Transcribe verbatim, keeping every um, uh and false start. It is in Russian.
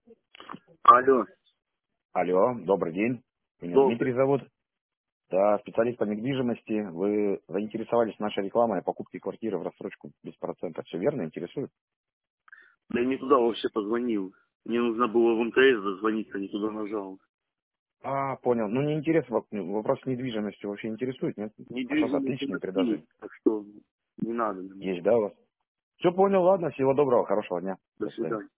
Алло, Алло, добрый день. Меня добрый. Дмитрий зовут. Да, специалист по недвижимости. Вы заинтересовались нашей рекламой о покупке квартиры в рассрочку без процентов. Все верно? Интересует? Да я не туда вообще позвонил. Мне нужно было в МТС дозвониться, не туда нажал. А, понял. Ну, не интерес, воп- вопрос недвижимости вообще интересует, нет? А сейчас Недвижимость у отличные нас предложения. есть, так что не надо нам. Есть, да, у вас? Все понял, ладно. Всего доброго, хорошего дня. До До свидания. свидания.